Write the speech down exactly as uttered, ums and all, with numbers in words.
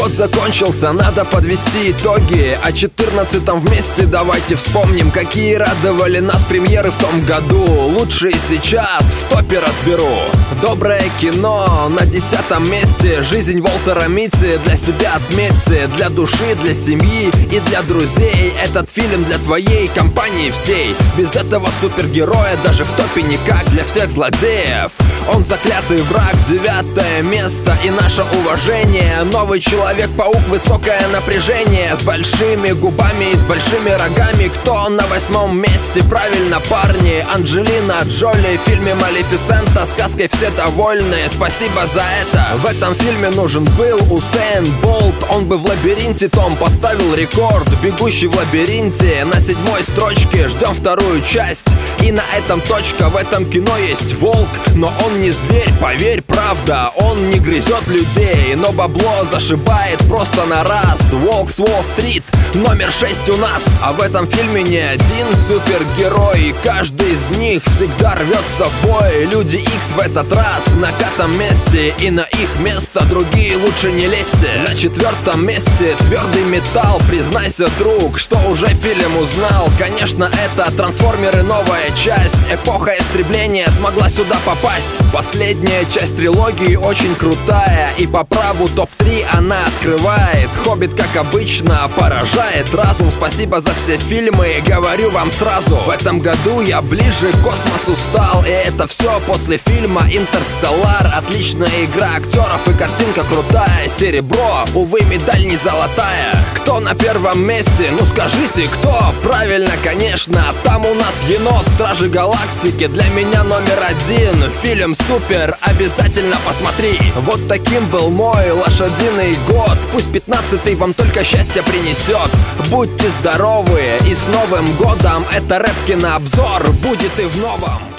Год закончился, надо подвести итоги. О четырнадцатом вместе давайте вспомним, какие радовали нас премьеры в том году. Лучшие сейчас в топе разберу. Доброе кино на десятом месте. Жизнь Уолтера Митти для себя отметьте. Для души, для семьи и для друзей. Этот фильм для твоей компании всей. Без этого супергероя даже в топе никак. Для всех злодеев он заклятый враг. Девятое место и наше уважение. Новый Человек-паук, высокое напряжение. С большими губами и с большими рогами. Кто на восьмом месте? Правильно, парни. Анджелина Джоли в фильме «Малефисента». Сказкой все довольны, спасибо за это. В этом фильме нужен был Усейн Болт. Он бы в лабиринте том поставил рекорд. Бегущий в лабиринте на седьмой строчке. Ждем вторую часть. И на этом точка. В этом кино есть волк, но он не зверь, поверь, правда. Он не грызет людей, но бабло зашибает просто на раз. Волк с Уолл-стрит номер шесть у нас. А в этом фильме не один супергерой. И каждый из них всегда рвется в бой. Люди Икс в этот раз на пятом месте. И на их место другие лучше не лезьте. На четвертом месте твердый металл. Признайся, друг, что уже фильм узнал. Конечно, это Трансформеры, новая часть. Эпоха истребления смогла сюда попасть. Последняя часть трилогии очень крутая. И по праву топ три она открывает. Хоббит, как обычно, поражает разум. Спасибо за все фильмы, говорю вам сразу. В этом году я ближе к космосу стал. И это все после фильма «Интерстеллар». Отличная игра актеров и картинка крутая. Серебро, увы, медаль не золотая. Кто на первом месте? Ну скажите, кто? Правильно, конечно, там у нас енот. Стражи Галактики для меня номер один. Фильм супер, обязательно посмотри. Вот таким был мой лошадиный год. Пусть пятнадцатый вам только счастье принесет. Будьте здоровы и с Новым годом. Это рэп-кинообзор будет и в новом.